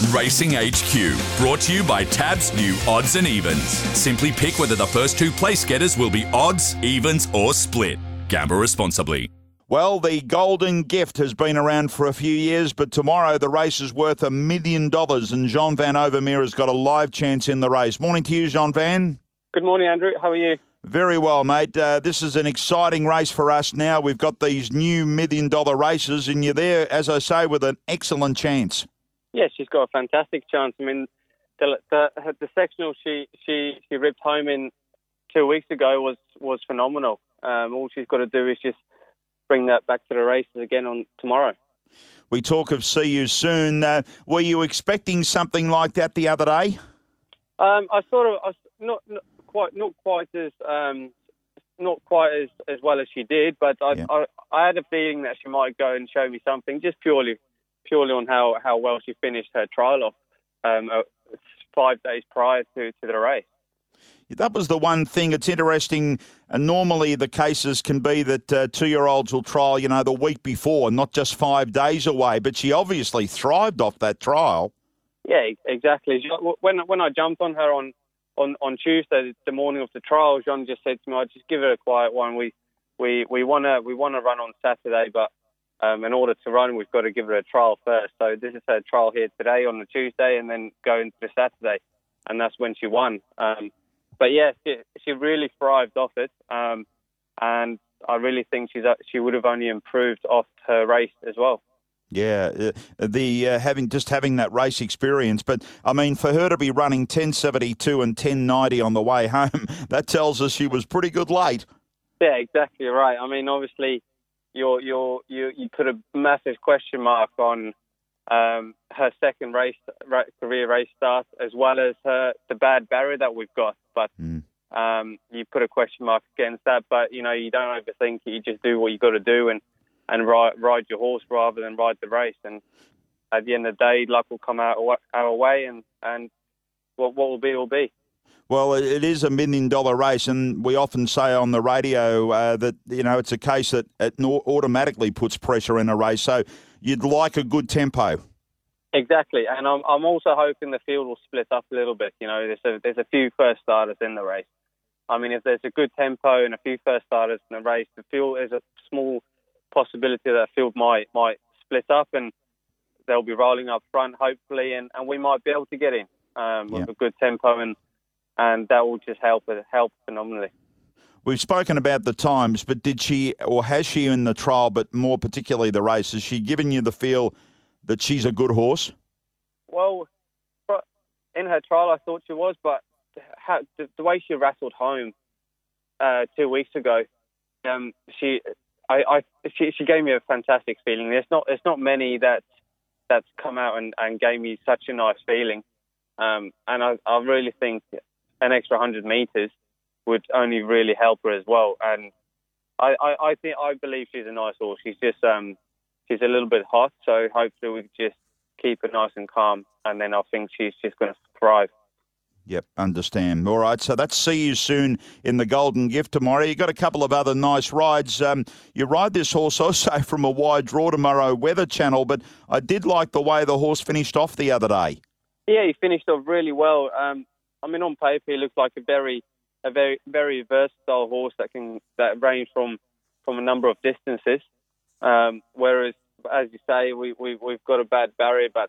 Racing HQ, brought to you by Tab's new Odds and Evens. Simply pick whether the first two place getters will be odds, evens or split. Gamble responsibly. Well, the Golden Gift has been around for a few years, but tomorrow the race is worth $1 million and Jean Van Overmeer has got a live chance in the race. Morning to you, Jean Van. Good morning, Andrew. How are you? Very well, mate. This is an exciting race for us now. We've got these new $1 million races and you're there, as I say, with an excellent chance. Yeah, she's got a fantastic chance. I mean, the sectional she ripped home in 2 weeks ago was phenomenal. All she's got to do is just bring that back to the races again on tomorrow. We talk of See You Soon. Were you expecting something like that the other day? I was not quite as well as she did, but I had a feeling that she might go and show me something, just purely on how well she finished her trial off 5 days prior to the race. That was the one thing. It's interesting. Normally the cases can be that 2-year-olds will trial, the week before, not just 5 days away. But she obviously thrived off that trial. Yeah, exactly. When I jumped on her on Tuesday, the morning of the trial, Jean just said to me, "I just give her a quiet one. We want to run on Saturday, but in order to run, we've got to give her a trial first. So this is her trial here today on the Tuesday, and then go into the Saturday, and that's when she won." But yeah, she really thrived off it, and I really think she would have only improved off her race as well. Yeah, having that race experience, but I mean, for her to be running 10.72 and 10.90 on the way home, that tells us she was pretty good late. Yeah, exactly right. I mean, obviously, you put a massive question mark on her second career race start, as well as the bad barrier that we've got. But you put a question mark against that. But you don't overthink it. You just do what you got to do and ride your horse rather than ride the race. And at the end of the day, luck will come our way, and what will be will be. Well, it is $1 million race, and we often say on the radio that it's a case that it automatically puts pressure in a race. So you'd like a good tempo. Exactly, and I'm also hoping the field will split up a little bit. There's a few first starters in the race. I mean, if there's a good tempo and a few first starters in the race, the field is a small possibility that the field might split up, and they'll be rolling up front, hopefully, and we might be able to get in with a good tempo, and that will just help phenomenally. We've spoken about the times, but did she, or has she in the trial, but more particularly the race, has she given you the feel that she's a good horse? Well, in her trial, I thought she was, but the way she rattled home 2 weeks ago, she gave me a fantastic feeling. There's not many that's come out and gave me such a nice feeling, and I really think an extra 100 meters would only really help her as well. And I believe she's a nice horse. She's just she's a little bit hot, so hopefully we can just keep her nice and calm, and then I think she's just going to thrive. Yep, understand. All right, so that's See You Soon in the Golden Gift tomorrow. You've got a couple of other nice rides. You ride this horse also from a wide draw tomorrow, Weather Channel, but I did like the way the horse finished off the other day. Yeah, he finished off really well. I mean, on paper, he looks like a very versatile horse that range from a number of distances. Whereas, as you say, we've got a bad barrier, but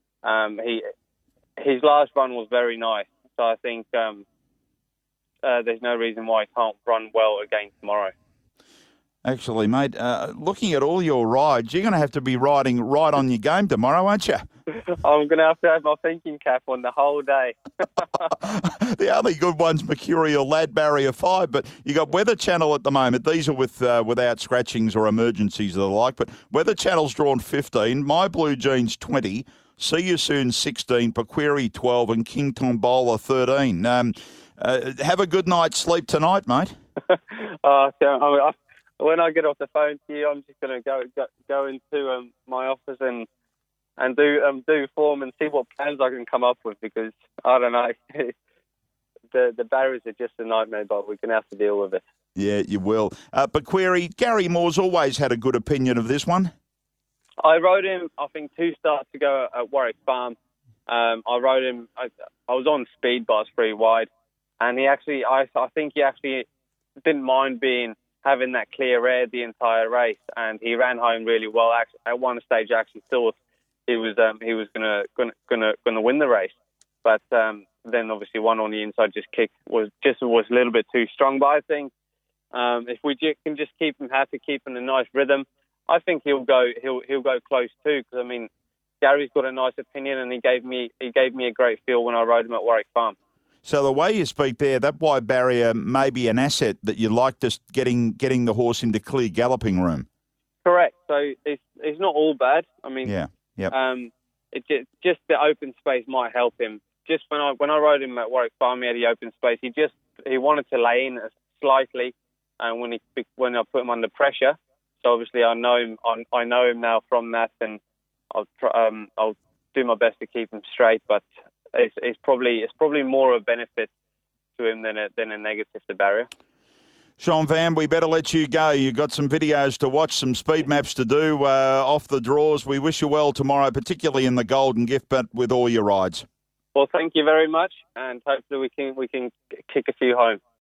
his last run was very nice. So I think there's no reason why he can't run well again tomorrow. Actually, mate, looking at all your rides, you're going to have to be riding right on your game tomorrow, aren't you? I'm going to have my thinking cap on the whole day. The only good one's Mercurial Lad Barrier 5, but you got Weather Channel at the moment. These are without scratchings or emergencies or the like, but Weather Channel's drawn 15, My Blue Jeans 20, See You Soon 16, Pequeri 12, and King Tombola 13. Have a good night's sleep tonight, mate. When I get off the phone to you, I'm just going to go into my office and do form and see what plans I can come up with, because I don't know, the barriers are just a nightmare, but we're going to have to deal with it. Yeah, you will. Pequeri, Gary Moore's always had a good opinion of this one. I rode him, I think, 2 starts ago at Warwick Farm, I rode him. I was on speed, but I was pretty wide, and he actually, I think he actually didn't mind having that clear air the entire race, and he ran home really well. Actually, at one stage, I actually thought he was gonna win the race, but then obviously one on the inside just was a little bit too strong. But I think if we can just keep him happy, keep him in a nice rhythm, I think he'll go close too. Because I mean, Gary's got a nice opinion, and he gave me a great feel when I rode him at Warwick Farm. So the way you speak there, that wide barrier may be an asset that you like, just getting the horse into clear galloping room. Correct. So it's not all bad. I mean, yeah, yep. Just the open space might help him. Just when I rode him at Warwick Farm, he had the open space. He wanted to lay in slightly, and when I put him under pressure. So obviously I know him now from that, and I'll do my best to keep him straight, but. It's probably more of a benefit to him than a negative, the barrier. Sean Van, we better let you go. You've got some videos to watch, some speed maps to do off the draws. We wish you well tomorrow, particularly in the Golden Gift, but with all your rides. Well, thank you very much, and hopefully we can kick a few home.